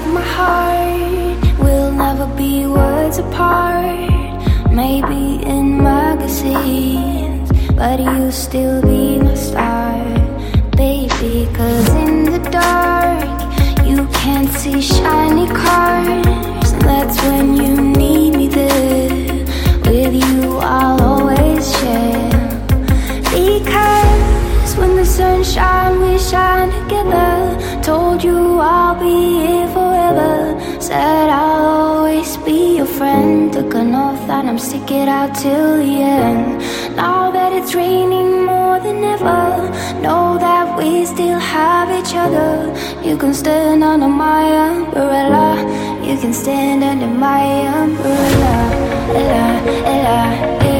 my heart. We'll never be words apart. Maybe in magazines, but you still be my star, baby. Cause in the dark, you can't see shiny cars, and that's when you need me there. With you I'll always share. Because when the sun shines, we shine together. Told you I'll be here forever. Said I'll always be your friend. Took an oath that I'm stick it out till the end. Now that it's raining more than ever, know that we still have each other. You can stand under my umbrella. You can stand under my umbrella. Ella, Ella, Ella.